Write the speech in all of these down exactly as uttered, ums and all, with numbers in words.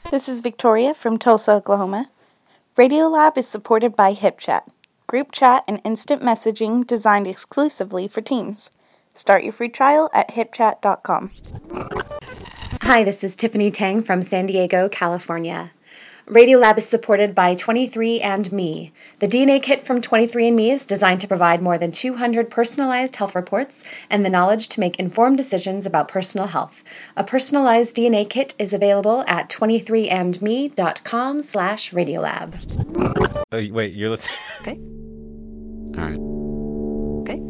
This is Victoria from Tulsa, Oklahoma. Radiolab is supported by HipChat, group chat and instant messaging designed exclusively for teens. Start your free trial at hip chat dot com. Hi, this is Tiffany Tang from San Diego, California. Radiolab is supported by twenty-three and me. The D N A kit from twenty-three and me is designed to provide more than two hundred personalized health reports and the knowledge to make informed decisions about personal health. A personalized D N A kit is available at twenty-three and me dot com slash radiolab. Oh, wait, you're listening? Okay. All right. Okay.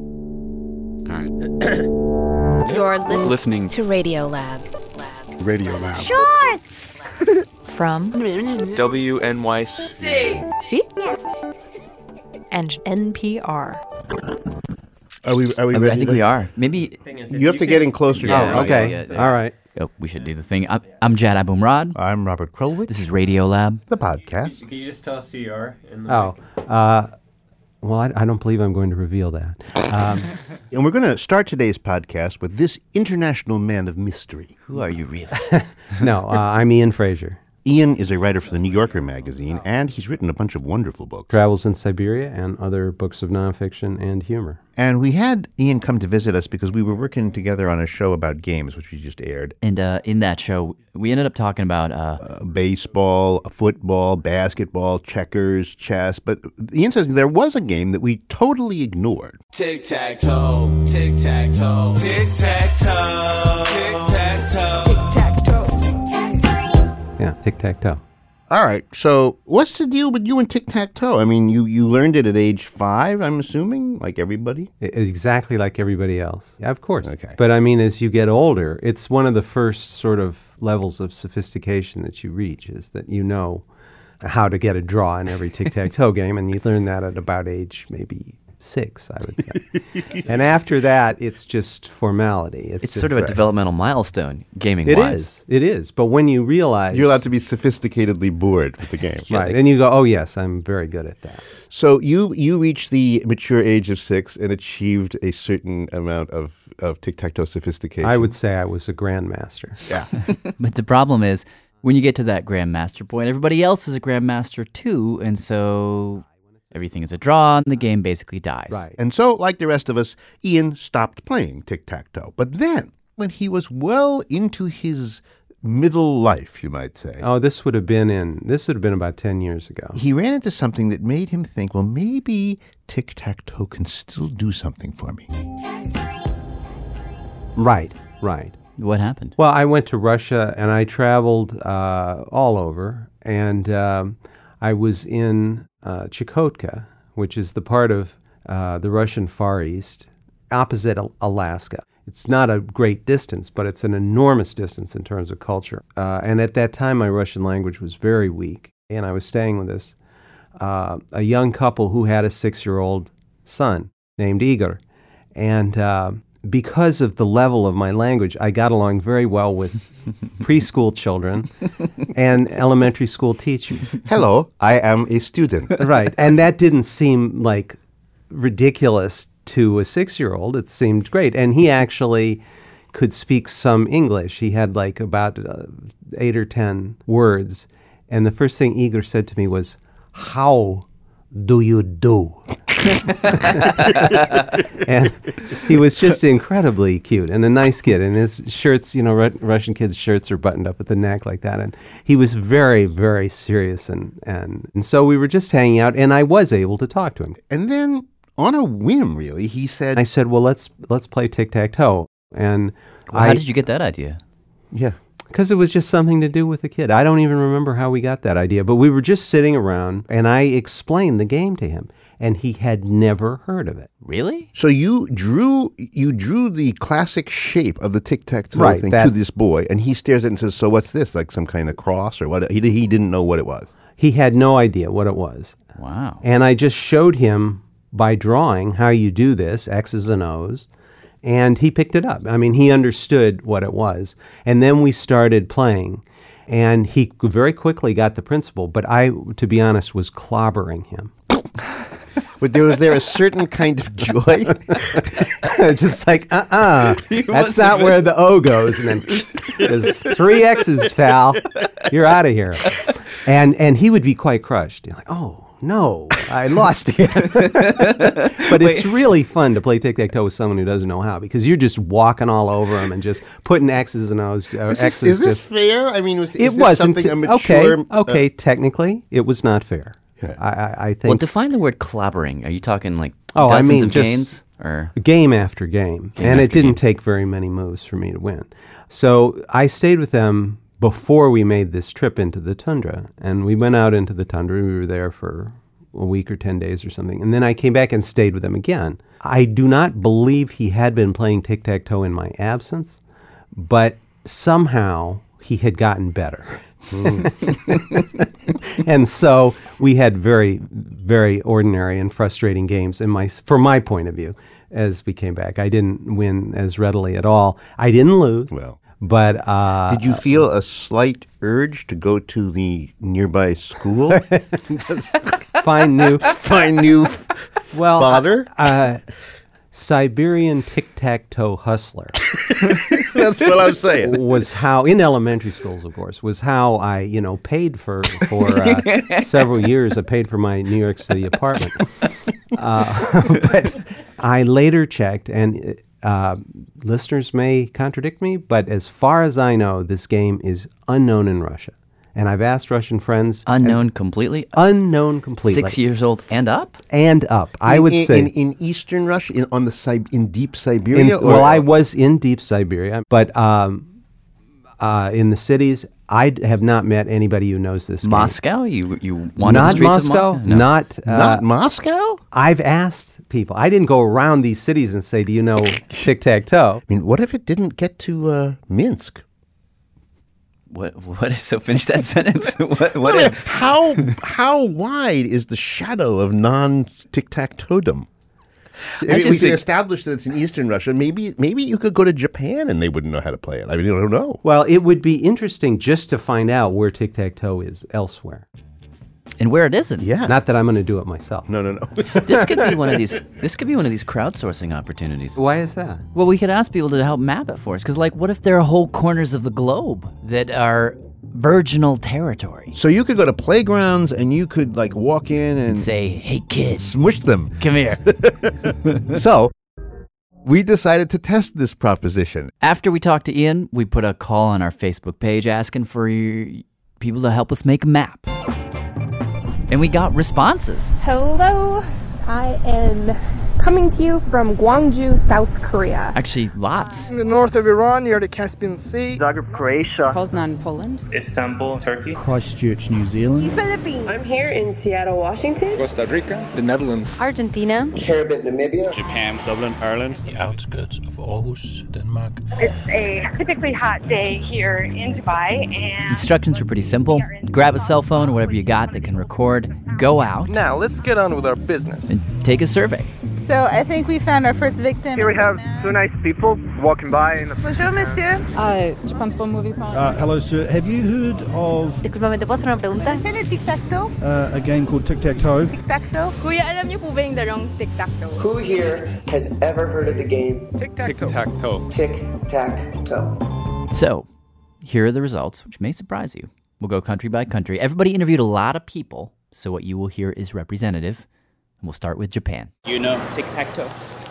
All right. You're listening, Listening to Radiolab. Lab. Radiolab. Shorts! From W N Y C. C? And N P R. Are we? Are we I, ready? I think to- we are. Maybe. You have to get in closer. Yeah, to oh, it. okay. Yeah, yeah. All right. Oh, we should do the thing. I'm, I'm Jad Abumrad. I'm Robert Krulwich. This is Radiolab. the podcast. Can you just tell us who you are? In the Oh, uh, well, I, I don't believe I'm going to reveal that. Um, And we're going to start today's podcast with this international man of mystery. Who are you really? no, uh, I'm Ian Fraser. Ian is a writer for the New Yorker magazine, and he's written a bunch of wonderful books. Travels in Siberia and other books of nonfiction and humor. And we had Ian come to visit us because we were working together on a show about games, which we just aired. And uh, in that show, we ended up talking about... Uh, Uh, baseball, football, basketball, checkers, chess. But Ian says there was a game that we totally ignored. Tic-tac-toe, tic-tac-toe, tic-tac-toe, tic-tac-toe. Yeah, tic-tac-toe. All right, so what's the deal with you and tic-tac-toe? I mean, you, you learned it at age five, I'm assuming, like everybody? I- Exactly like everybody else. Yeah, of course. Okay. But I mean, as you get older, it's one of the first sort of levels of sophistication that you reach, is that you know how to get a draw in every tic-tac-toe game, and you learn that at about age maybe six, I would say. And after that, it's just formality. It's, it's just, sort of a right. developmental milestone, It gaming-wise. is. It is. But when you realize... You're allowed to be sophisticatedly bored with the game. Right, and you go, oh, yes, I'm very good at that. So you you reached the mature age of six and achieved a certain amount of, of tic-tac-toe sophistication. I would say I was a grandmaster. Yeah. But the problem is, when you get to that grandmaster point, everybody else is a grandmaster too, and so everything is a draw, and the game basically dies. Right. And so, like the rest of us, Ian stopped playing tic-tac-toe. But then, when he was well into his middle life, you might say, Oh, this would have been in, this would have been about ten years ago. he ran into something that made him think, well, maybe tic-tac-toe can still do something for me. Right, right. What happened? Well, I went to Russia and I traveled uh, all over, and um, I was in uh, Chukotka, which is the part of uh, the Russian Far East, opposite Al- Alaska. It's not a great distance, but it's an enormous distance in terms of culture. Uh, and at that time, my Russian language was very weak, and I was staying with this uh, a young couple who had a six-year-old son named Igor, and uh, because of the level of my language, I got along very well with preschool children and elementary school teachers. Hello, I am a student. Right. And that didn't seem like ridiculous to a six-year-old. It seemed great. And he actually could speak some English. He had like about uh, eight or ten words. And the first thing Igor said to me was, "How do you do?" And he was just incredibly cute and a nice kid. And his shirts, you know, Ru- Russian kids' shirts are buttoned up at the neck like that. And he was very, very serious. And, and, and so we were just hanging out, and I was able to talk to him. And then, on a whim, really, he said, I said, well, let's let's play tic-tac-toe. And Well, I, how did you get that idea? yeah. Because it was just something to do with the kid. I don't even remember how we got that idea, but we were just sitting around, and I explained the game to him, and he had never heard of it. Really? So you drew you drew the classic shape of the tic-tac-toe Right, thing that- to this boy, and he stares at it and says, so what's this, like some kind of cross or what? He, he didn't know what it was. He had no idea what it was. Wow. And I just showed him by drawing how you do this, X's and O's, and he picked it up. I mean, he understood what it was. And then we started playing, and he very quickly got the principle, but I, to be honest, was clobbering him. But there was there a certain kind of joy? Just like, uh-uh. That's not where the O goes. And then there's three X's, pal. You're out of here. And and he would be quite crushed. You're like, oh, no, I lost again. But it's really fun to play tic-tac-toe with someone who doesn't know how, because you're just walking all over them and just putting X's and O's. Uh, Is this, X's is this just, fair? I mean, was, is it this wasn't. something a Okay, mature... okay, uh, technically, it was not fair. Okay. I, I, I think... Well, define the word clobbering. Are you talking like Oh, I dozens mean, of just games? Or game after game. Game and after it didn't game. take very many moves for me to win. So I stayed with them before we made this trip into the tundra. And we went out into the tundra. We were there for a week or ten days or something. And then I came back and stayed with him again. I do not believe he had been playing tic-tac-toe in my absence, but somehow he had gotten better. And so we had very, very ordinary and frustrating games in my, from my point of view, as we came back. I didn't win as readily at all. I didn't lose. Well. But uh, did you feel a slight urge to go to the nearby school? Just find new, find new f- well, fodder? Uh, Siberian tic-tac-toe hustler. That's what I'm saying. Was how, in elementary schools, of course, was how I, you know, paid for, for uh, several years. I paid for my New York City apartment. Uh, but I later checked, and uh, listeners may contradict me, but as far as I know, this game is unknown in Russia. And I've asked Russian friends. Unknown completely? Unknown completely. Six years old and up? And up. I in, would in, say. In, in eastern Russia? In, on the Sib- in deep Siberia? In, well, I was in deep Siberia. But um, uh, in the cities, I have not met anybody who knows this game. Moscow? You you wandered not the streets Moscow, of Moscow? No. Not, uh, Not Moscow? I've asked people. I didn't go around these cities and say, do you know tic-tac-toe? I mean, what if it didn't get to uh, Minsk? What? What is, so finish that sentence. What? What Well, is, how how wide is the shadow of non-tic-tac-toe-dom? I mean, we just can think- establish that it's in Eastern Russia. Maybe maybe you could go to Japan and they wouldn't know how to play it. I mean, I don't know. Well, it would be interesting just to find out where tic-tac-toe is elsewhere. and where it isn't. Yeah. Not that I'm going to do it myself. No, no, no. This could be one of these. This could be one of these crowdsourcing opportunities. Why is that? Well, we could ask people to help map it for us. Because, like, what if there are whole corners of the globe that are virginal territory? So you could go to playgrounds and you could like walk in and Say, hey, kid, smush them. come here. So we decided to test this proposition. After we talked to Ian, we put a call on our Facebook page asking for your, people to help us make a map. And we got responses. Hello, I am coming to you from Gwangju, South Korea. Actually, lots. In the north of Iran, near the Caspian Sea. Zagreb, Croatia. Poznan, Poland. Istanbul, Turkey. Christchurch, New Zealand. The Philippines. I'm here in Seattle, Washington. Costa Rica. The Netherlands. Argentina. Kiribati, Namibia. Japan. Dublin, Ireland. The outskirts of Aarhus, Denmark. It's a typically hot day here in Dubai, and Instructions were pretty simple. Grab a cell phone or whatever you got that can record. Go out. Now, let's get on with our business. And take a survey. So I think we found our first victim. Here we have two nice people walking by. In the Bonjour, monsieur. Uh, je pense pas movie park. Uh, hello, sir. Have you heard of Disculpame, ¿te puedo hacer una pregunta? ¿Tiene tic-tac-toe? uh, a game called Tic-Tac-Toe? Tic-tac-toe? Kuya, alam niyo po ba yung darong tic-tac-toe? Who here has ever heard of the game Tic-tac-toe? Tic-tac-toe. Tic-tac-toe. So, here are the results, which may surprise you. We'll go country by country. Everybody interviewed a lot of people, so what you will hear is representative. And we'll start with Japan. Do you know tic-tac-toe?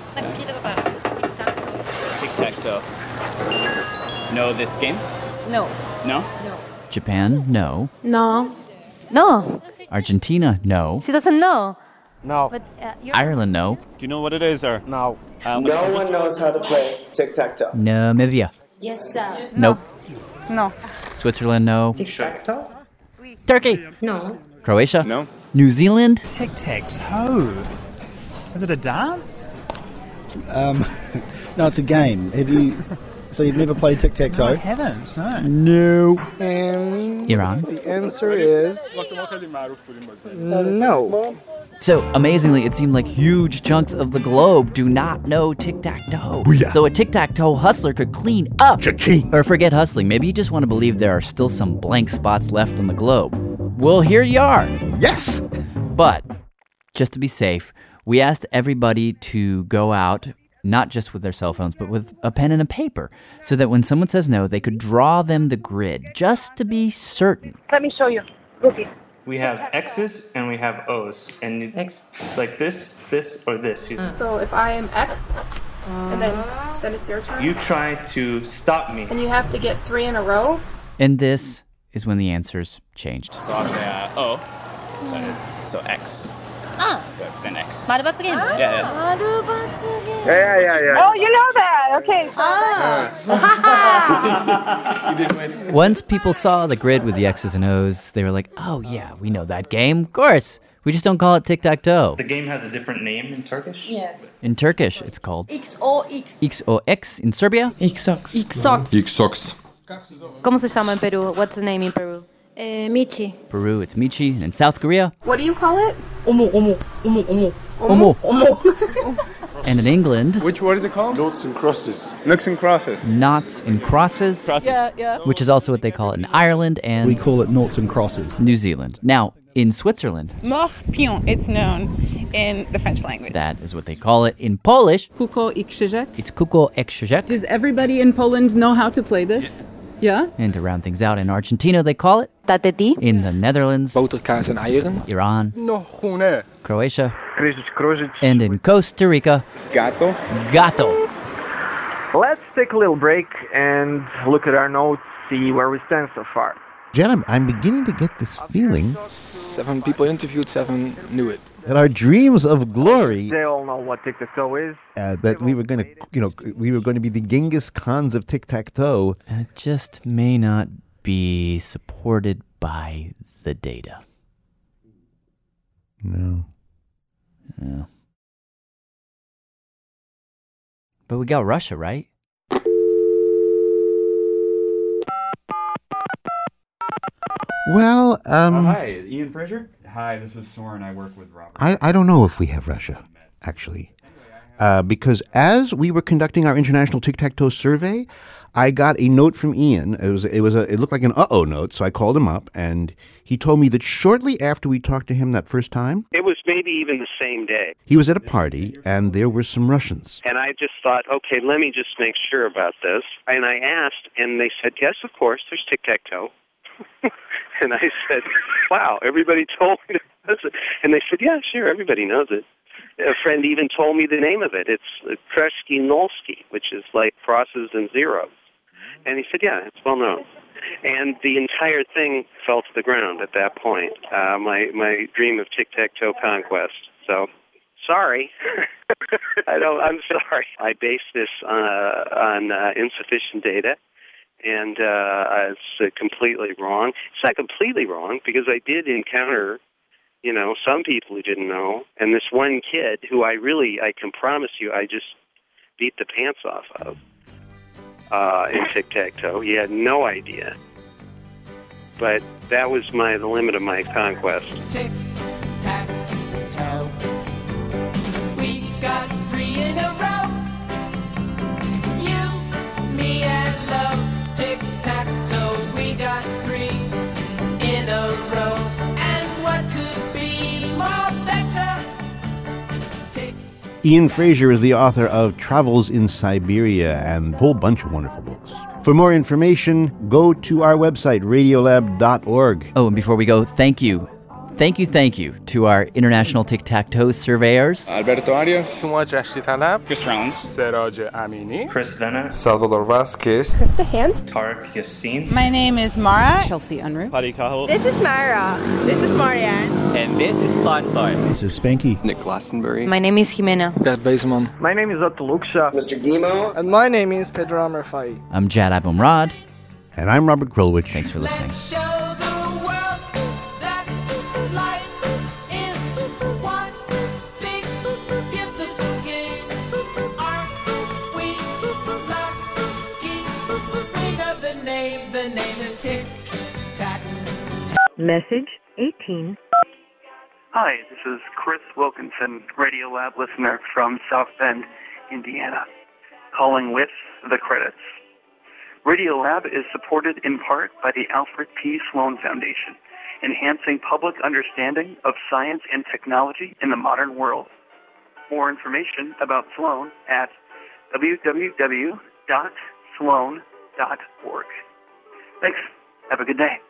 Tic-tac-toe. Know this game? No. No? No. Japan, no. No. No. Argentina, no. She doesn't know. No. But, uh, you're Ireland, no. Do you know what it is, or? No. Um, No one knows how to play tic-tac-toe. Namibia, Yes, sir. nope. No. Switzerland, no. Tic-tac-toe? Turkey, No. Croatia, No. New Zealand. Tic-tac-toe. Is it a dance? Um, no, it's a game. Have you? So you've never played Tic-Tac-Toe? No, I haven't, no. No. And Iran. the answer is no. So, amazingly, it seemed like huge chunks of the globe do not know tic-tac-toe. Booyah. So a tic-tac-toe hustler could clean up. Cha-ching. Or forget hustling. Maybe you just want to believe there are still some blank spots left on the globe. Well, here you are. Yes. But, just to be safe, we asked everybody to go out, not just with their cell phones, but with a pen and a paper, so that when someone says no, they could draw them the grid, just to be certain. Let me show you. Goofy. We have X's and we have O's. And it's like this, this, or this. So if I am X, and then, then it's your turn. You try to stop me. And you have to get three in a row. And this is when the answers changed. So I'll say uh, O. So, so X. Ah. Then X. 마르바ツ게임. Yeah, yeah. 마르바ツ게임. Yeah, yeah, yeah, yeah. Oh, you know that. Okay. Ah. You did win. Once people saw the grid with the X's and O's, they were like, oh yeah, we know that game. Of course. We just don't call it tic-tac-toe. The game has a different name in Turkish? Yes. In Turkish, it's called X O X. X O X. In Serbia? Xox. Xox. Xox. ¿Cómo se llama en Perú? What's the name in Peru? Eh, Michi. Peru, it's Michi. And in South Korea? What do you call it? Omo, omo, omo, omo. Omo. Omo. And in England? Which, what is it called? Noughts and crosses. Noughts and crosses. Knots and crosses. Crosses. Yeah, yeah. Which is also what they call it in Ireland and... We call it noughts and crosses. New Zealand. Now, in Switzerland... Morpion, it's known in the French language. That is what they call it in Polish. Kuko i krzyżek. It's Kuko i krzyżek. Does everybody in Poland know how to play this? Yeah? And to round things out, in Argentina, they call it... Tateti. In the Netherlands... Boterkaas en eieren. Iran... No, groene. Croatia... Krzyż, krzyż. And in Costa Rica... Gato. Gato. Let's take a little break and look at our notes, see where we stand so far. Jen, I'm, I'm beginning to get this feeling Seven people interviewed, seven knew it. that our dreams of glory, They all know what tic-tac-toe is. uh, that we were going to, you know, we were going to be the Genghis Khans of tic-tac-toe. It just may not be supported by the data. No. No. But we got Russia, right? Well, um... Oh, hi, Ian Fraser? Hi, this is Soren. I work with Robert. I, I don't know if we have Russia, actually. Uh, because as we were conducting our international tic-tac-toe survey, I got a note from Ian. It was it was a it looked like an uh-oh note, so I called him up, and he told me that shortly after we talked to him that first time, it was maybe even the same day. he was at a party, and there were some Russians. And I just thought, okay, let me just make sure about this. And I asked, and they said, yes, of course, there's tic-tac-toe. And I said, wow, everybody told me to it. And they said, yeah, sure, everybody knows it. A friend even told me the name of it. It's Kreshki Nolsky, which is like crosses and zeros. And he said, yeah, it's well known. And the entire thing fell to the ground at that point, uh, my, my dream of tic-tac-toe conquest. So, sorry. I don't, I'm sorry. I based this uh, on uh, insufficient data. And uh, it's uh, completely wrong. It's not completely wrong because I did encounter, you know, some people who didn't know. And this one kid who I really, I can promise you, I just beat the pants off of uh, in tic-tac-toe. He had no idea. But that was my the limit of my conquest. Tic-tac-toe. We got three in a row. You, me, and love. Tic-tac-toe, we got three in a row. And what could be more better? Tic- Ian Fraser is the author of Travels in Siberia and a whole bunch of wonderful books. For more information, go to our website, radiolab dot org. Oh, and before we go, thank you. Thank you, thank you to our international tic-tac-toe surveyors. Alberto Arias. Tumaj Rashti Talab. Chris Rounds. Seraj Amini. Chris Venna. Salvador Vasquez. Krista Hand. Tarek Yassin. My name is Mara. Chelsea Unruh. Paddy Cahill. This is Myra. This is Marianne. And this is Slonthorn. This is Spanky. Nick Glastonbury. My name is Jimena. Bert Bezeman. My name is Otto Luxa. Mister Gimo. And my name is Pedro Amerfai. I'm Jad Abumrad. And I'm Robert Krulwich. Thanks for listening. Show the world that life is one big beautiful game. Aren't we lucky? We know the name. The name is Tic-Tac. Message eighteen. Hi, this is Chris Wilkinson, Radiolab listener from South Bend, Indiana, calling with the credits. Radiolab is supported in part by the Alfred P. Sloan Foundation, enhancing public understanding of science and technology in the modern world. more information about Sloan at w w w dot sloan dot org. Thanks. Have a good day.